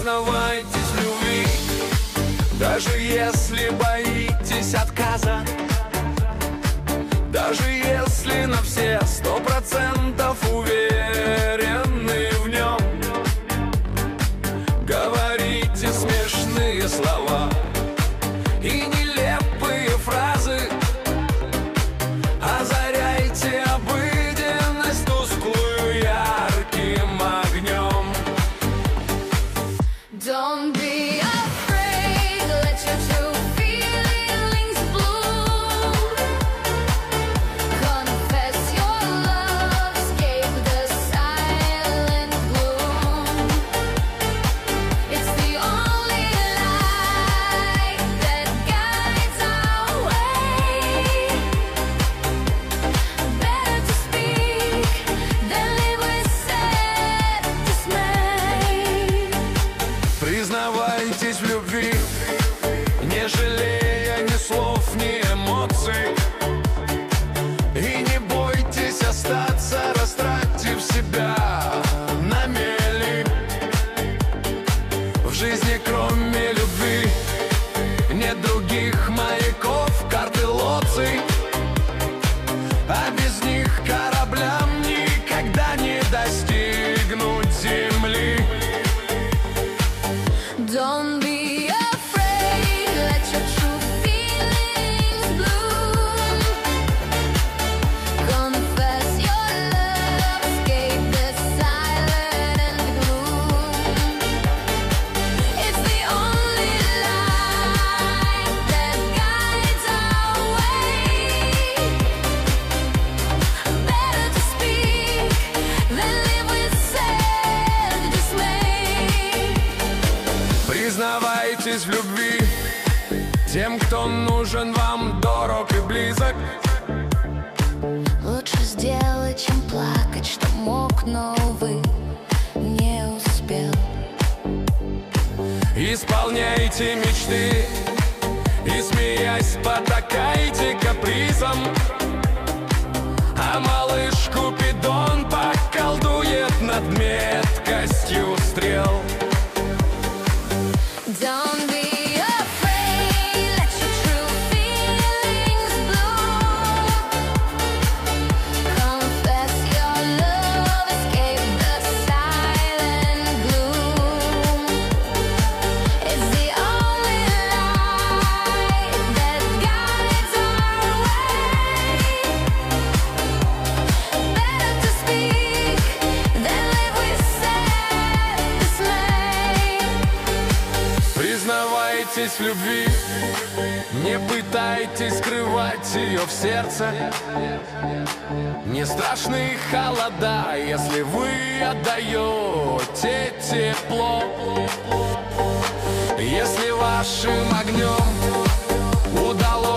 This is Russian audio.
Признавайтесь в любви, даже если боитесь отказа, даже если на все 100% уверены в нем. Говорите смешные слова и нелепые фразы, озаряйте обыденность тусклую ярким огнем. Don't be afraid, let your true feelings bloom. Confess your love, escape the silent gloom. It's the only light that guides our way. Better to speak than live with sad dismay. Признавайтесь в любви, не жалея ни слов, ни эмоций. И не бойтесь остаться, растратив себя на мели. В жизни кроме любви нет других маяков, карт и лоций. А без них кораблям никогда не достигнуть земли. Don't be afraid, let your true feelings bloom. Confess your love, escape the silent gloom. It's the only light that guides our way. Better to speak than live with sad dismay. Признавайтесь в любви тем, кто нужен вам, дорог и близок. Лучше сделать, чем плакать, что мог, но, увы, не успел. Исполняйте мечты и, смеясь, потакайте капризом. А малыш Купидон поколдует над меткостью стрел. Don't be afraid, let your true feelings bloom. Confess your love, escape the silent gloom. It's the only light that guides our way. Better to speak than live with sad dismay. Признавайтесь в любви, не пытайтесь скрывать ее в сердце. Не страшны холода, если вы отдаете тепло. Если вашим огнем удалось